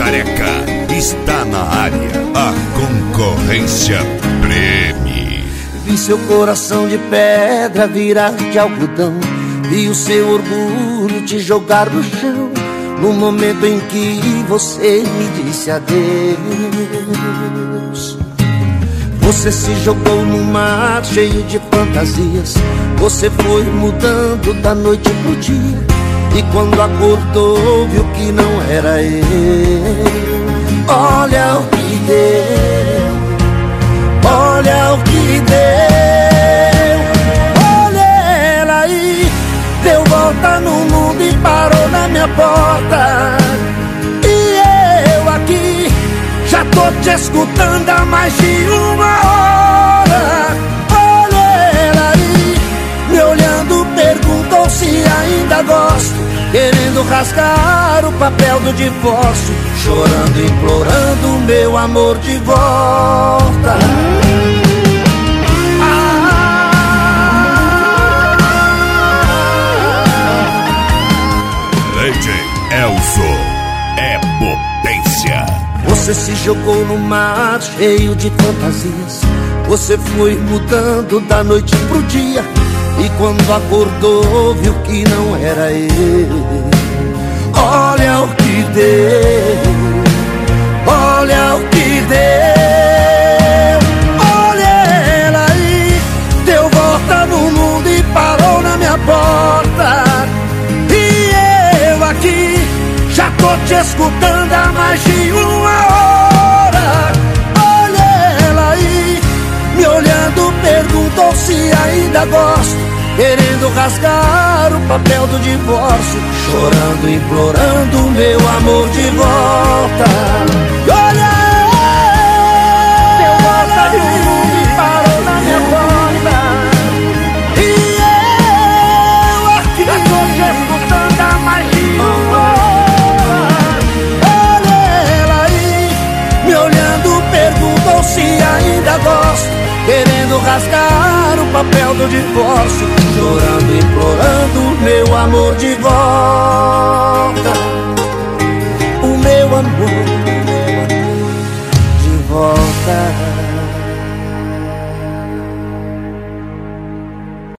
Careca, está na área. A concorrência preme. Vi seu coração de pedra virar de algodão, vi o seu orgulho te jogar no chão, no momento em que você me disse adeus. Você se jogou no mar cheio de fantasias, você foi mudando da noite pro dia, e quando acordou viu que não era eu. Olha o que deu, olha o que deu. Olha ela aí, deu volta no mundo e parou na minha porta. E eu aqui já tô te escutando há mais de uma hora. Olha ela aí, me olhando, perguntou se ainda gosto, querendo rasgar o papel do divórcio, chorando, implorando meu amor de volta. DJ Elzo é potência. Você se jogou no mar cheio de fantasias, você foi mudando da noite pro dia, e quando acordou viu que não era eu. Olha o que deu, olha o que deu. Olha ela aí, deu volta no mundo e parou na minha porta. E eu aqui já tô te escutando há mais de uma hora. Olha ela aí, me olhando, perguntou se ainda gosto, querendo rasgar o papel do divórcio, chorando, implorando meu amor de volta. E olha, deu volta no mundo e parou na minha porta. E eu aqui já tô te escutando há mais de uma hora. Olha ela aí, me olhando, perguntou se ainda gosto, querendo rasgar o papel do divórcio, chorando, implorando meu amor de volta.